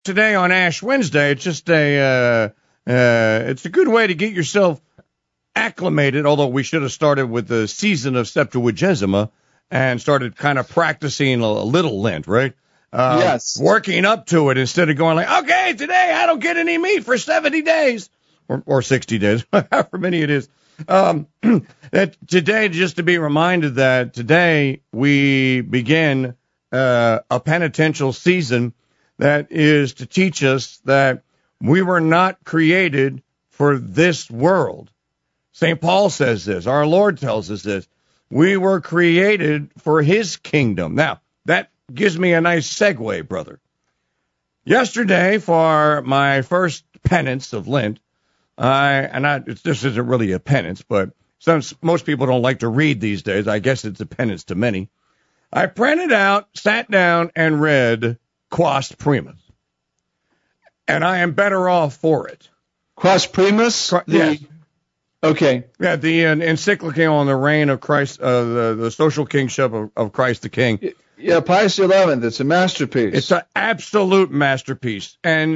Today on Ash Wednesday, it's just it's a good way to get yourself acclimated, although we should have started with the season of Septuagesima and started kind of practicing a little Lent, right? Yes. Working up to it instead of going like, okay, today I don't get any meat for 70 days or 60 days, however many it is. That today, just to be reminded that today we begin a penitential season that is to teach us that we were not created for this world. St. Paul says this. Our Lord tells us this. We were created for his kingdom. Now, that gives me a nice segue, brother. Yesterday, for my first penance of Lent, this isn't really a penance, but since most people don't like to read these days, I guess it's a penance to many. I printed out, sat down, and read Quas Primas. And I am better off for it. Quas Primas? Yes. Okay. Yeah, the encyclical on the reign of Christ, the social kingship of Christ the King. Yeah, Pius XI. It's a masterpiece. It's an absolute masterpiece. And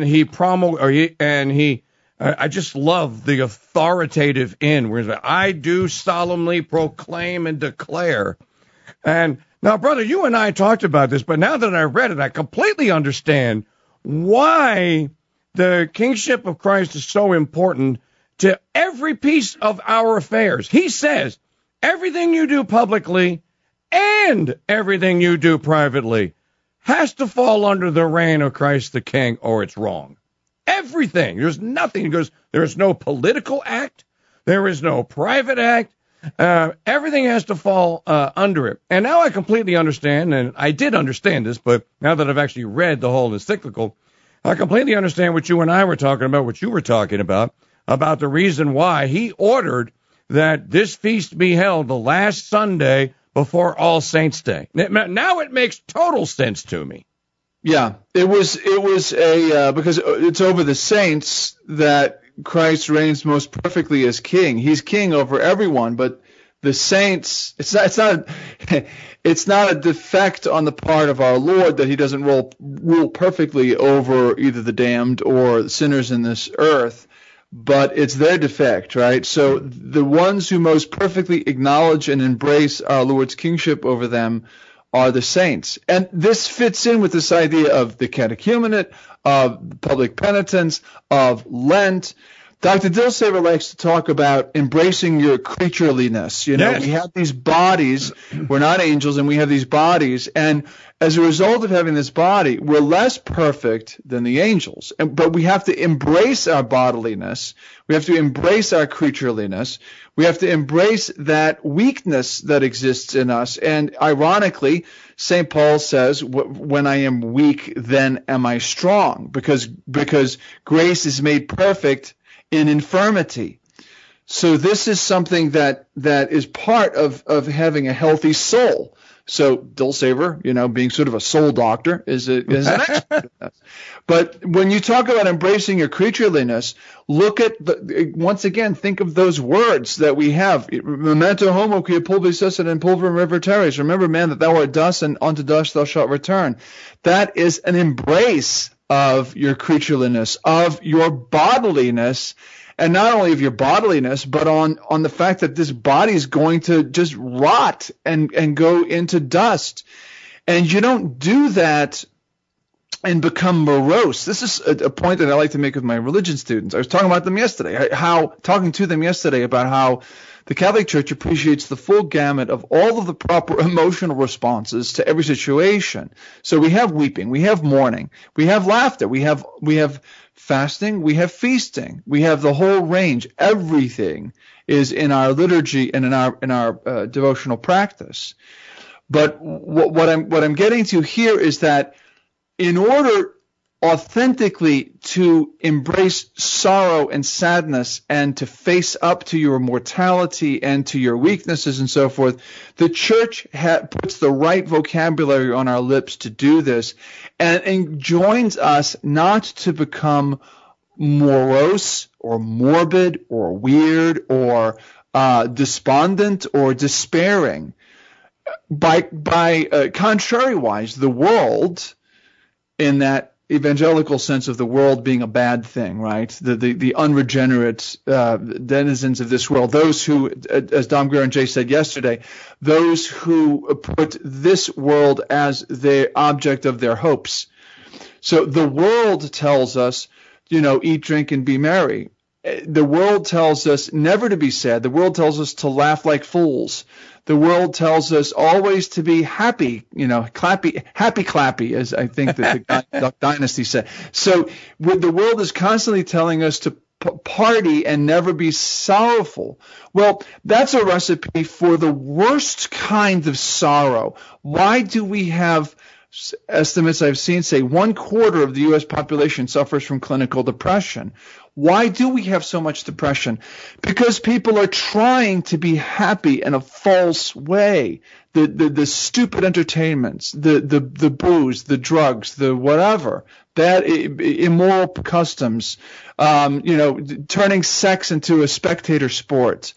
I just love the authoritative end where he's like, I do solemnly proclaim and declare. And now, brother, you and I talked about this, but now that I read it, I completely understand why the kingship of Christ is so important to every piece of our affairs. He says, everything you do publicly and everything you do privately has to fall under the reign of Christ the King, or it's wrong. Everything. There's nothing. He goes, there is no political act. There is no private act. Everything has to fall under it. And now I completely understand, and I did understand this, but now that I've actually read the whole encyclical, I completely understand what you and I were talking about, what you were talking about the reason why he ordered that this feast be held the last Sunday before All Saints' Day. Now it makes total sense to me. Yeah, it was because it's over the saints that Christ reigns most perfectly as king. He's king over everyone, but the saints, it's not a defect on the part of our Lord that he doesn't rule perfectly over either the damned or the sinners in this earth, but it's their defect, right? So the ones who most perfectly acknowledge and embrace our Lord's kingship over them are the saints. And this fits in with this idea of the catechumenate, of public penitence, of Lent. Dr. Dilsaver likes to talk about embracing your creatureliness. You know, yes. We have these bodies. We're not angels, and we have these bodies. And as a result of having this body, we're less perfect than the angels. But we have to embrace our bodiliness. We have to embrace our creatureliness. We have to embrace that weakness that exists in us. And ironically, St. Paul says, when I am weak, then am I strong, because grace is made perfect in infirmity. So this is something that is part of having a healthy soul. So Dilsaver, being sort of a soul doctor, is an expert in that. But when you talk about embracing your creatureliness, look at once again, think of those words that we have. Memento homo qui pulvis est in pulverum reverteres. Remember, man, that thou art dust, and unto dust thou shalt return. That is an embrace of your creatureliness, of your bodiliness, and not only of your bodiliness, but on the fact that this body is going to just rot and go into dust. And you don't do that and become morose. This is a point that I like to make with my religion students. I was talking to them yesterday about how the Catholic Church appreciates the full gamut of all of the proper emotional responses to every situation. So we have weeping, we have mourning, we have laughter, we have fasting, we have feasting, we have the whole range. Everything is in our liturgy and in our devotional practice. But what I'm getting to here is that in order authentically to embrace sorrow and sadness and to face up to your mortality and to your weaknesses and so forth, the church puts the right vocabulary on our lips to do this and enjoins us not to become morose or morbid or weird or despondent or despairing. By contrariwise, the world, in that evangelical sense of the world being a bad thing, right? The unregenerate denizens of this world, those who, as Dom Guérin said yesterday, those who put this world as the object of their hopes. So the world tells us, eat, drink, and be merry. The world tells us never to be sad. The world tells us to laugh like fools. The world tells us always to be happy, clappy, as I think that the Duck Dynasty said. So the world is constantly telling us to party and never be sorrowful. Well, that's a recipe for the worst kind of sorrow. Why do we have estimates I've seen say 1/4 of the U.S. population suffers from clinical depression? Why do we have so much depression? Because people are trying to be happy in a false way. The stupid entertainments, the booze, the drugs, the whatever, that immoral customs, turning sex into a spectator sport,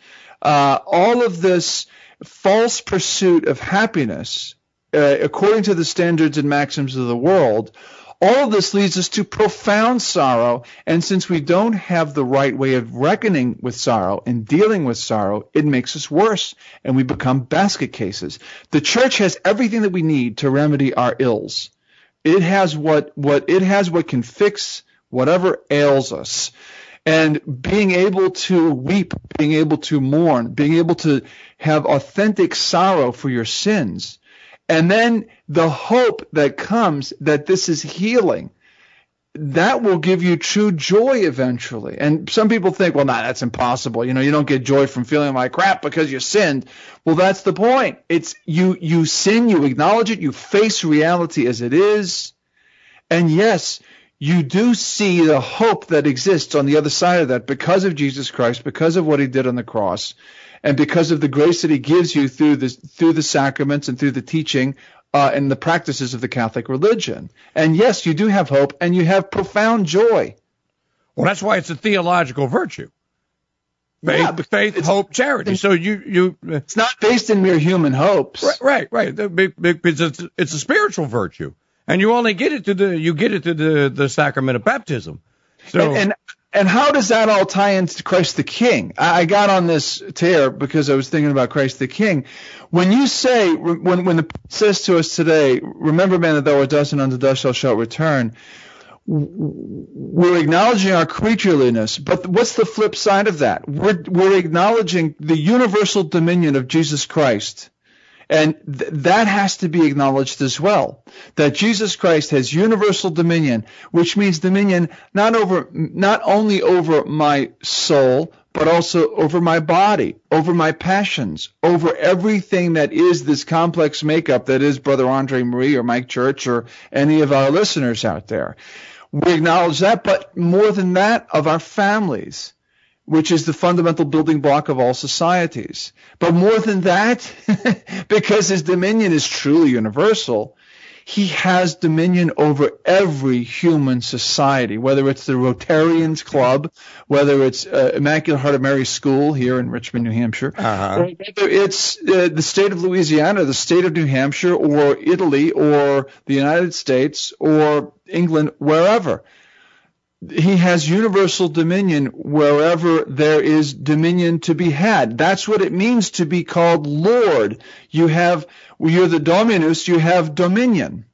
all of this false pursuit of happiness, according to the standards and maxims of the world. All of this leads us to profound sorrow, and since we don't have the right way of reckoning with sorrow and dealing with sorrow, it makes us worse, and we become basket cases. The church has everything that we need to remedy our ills. It has what can fix whatever ails us. And being able to weep, being able to mourn, being able to have authentic sorrow for your sins, and then the hope that comes that this is healing, that will give you true joy eventually. And some people think, well, that's impossible. You don't get joy from feeling like crap because you sinned. Well, that's the point. It's you sin, you acknowledge it, you face reality as it is. And yes, you do see the hope that exists on the other side of that because of Jesus Christ, because of what he did on the cross. And because of the grace that he gives you through the sacraments and through the teaching and the practices of the Catholic religion. And yes, you do have hope, and you have profound joy. Well, that's why it's a theological virtue. Faith, hope, charity. So it's not based in mere human hopes. Right. It's a spiritual virtue, and you only get it through the sacrament of baptism. So. And how does that all tie into Christ the King? I got on this tear because I was thinking about Christ the King. When you say, when the says to us today, remember, man, that thou art dust, and unto dust thou shalt return, we're acknowledging our creatureliness. But what's the flip side of that? We're acknowledging the universal dominion of Jesus Christ. And that has to be acknowledged as well, that Jesus Christ has universal dominion, which means dominion not only over my soul, but also over my body, over my passions, over everything that is this complex makeup that is Brother Andre Marie or Mike Church or any of our listeners out there. We acknowledge that, but more than that, of our families, which is the fundamental building block of all societies. But more than that, because his dominion is truly universal, he has dominion over every human society, whether it's the Rotarians Club, whether it's Immaculate Heart of Mary School here in Richmond, New Hampshire, or whether it's the state of Louisiana, the state of New Hampshire, or Italy, or the United States, or England, wherever. He has universal dominion wherever there is dominion to be had. That's what it means to be called Lord. You're the Dominus, you have dominion.